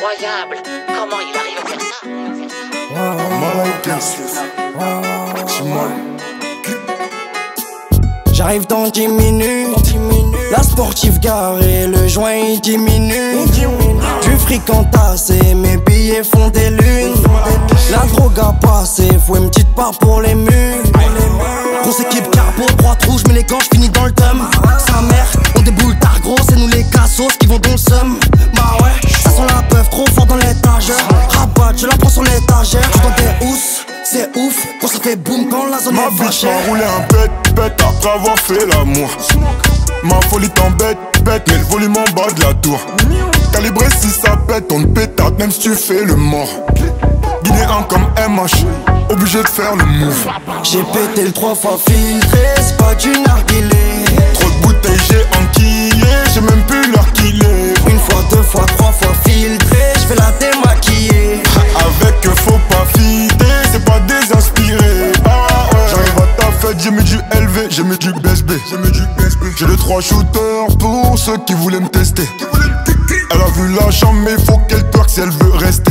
incroyable. Comment il arrive à faire ça? J'arrive dans 10 minutes, la sportive garée, le joint il diminue. Du fric entassé, mes billets font des lunes. La drogue a passé, faut une petite part pour les murs. Grosse équipe carbo, droite rouge, mais les gants j'finis dans le thum. Sa mère, on déboule tard gros, c'est nous les cassos qui vont dans le seum. Bah ouais, ça sent la peuf trop fort dans l'étagère. Rabat, je la prends sur l'étagère. Je dans des housses, c'est ouf, quand ça fait boum quand la zone est fâchée. Ma roulé un bête après avoir fait l'amour. Ma folie t'embête, mais le volume en bas de la tour. Calibré si ça pète, on te pétarde même si tu fais le mort. Guinéen comme MH, obligé de faire le move. J'ai pété le 3 fois filtré, c'est pas du narguilé. Trop de bouteilles j'ai enquillé, j'ai même plus l'heure qu'il est. Une fois, deux fois, trois fois filtré, j'fais la démaquiller. Avec faut pas fider, c'est pas désinspiré. Ah ouais. J'arrive à ta fête, j'ai mis du LV, j'ai mis du BSB. J'ai les 3 shooters pour ceux qui voulaient me tester. Elle a vu la chambre mais faut qu'elle twerk si elle veut rester.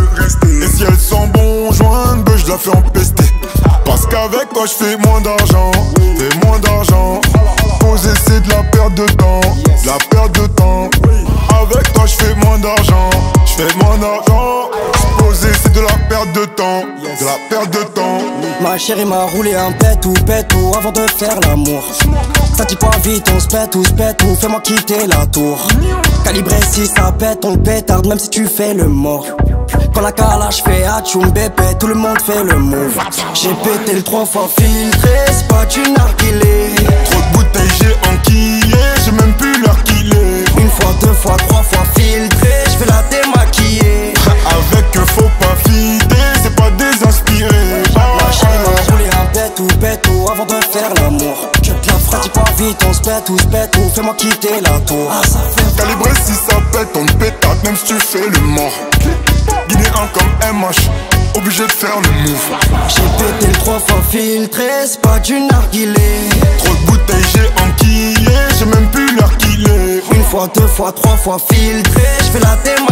Et si elle sent bon joint, je la fais empester. Parce qu'avec toi je fais moins d'argent. Fais moins d'argent. Poser c'est de la perte de temps. De la perte de temps. Avec toi je fais moins d'argent. Je fais moins d'argent. Poser c'est de la perte de temps. De la perte de temps. Ma chérie m'a roulé un pétou avant de faire l'amour. Ça dit pas vite, on se pète ou fais-moi quitter la tour. Calibré si ça pète, on pétarde même si tu fais le mort. Quand la calage fait atchoum bébé, tout le monde fait le move. J'ai pété le 3 fois filtré, c'est pas du narguilé. Trop de bouteilles j'ai enquillé, j'ai même plus l'heure qu'il est. Une fois, deux fois, trois fois filtré, j'fais la démaquiller. Avec faut pas fider, c'est pas désinspiré. Ma chérie m'a roulé un pétou avant de faire l'amour. Ça dit pas vite, on se pète ou fais-moi quitter la tour. Calibré si ça pète, on te pétate même si tu fais le mort. Guinéen comme MH, obligé de faire le move. J'ai pété le 3 fois filtré, c'est pas du narguilé. Trop de bouteilles j'ai enquillé, j'ai même plus l'heure qu'il est. Une fois, deux fois, trois fois filtré, j'fais la démarche.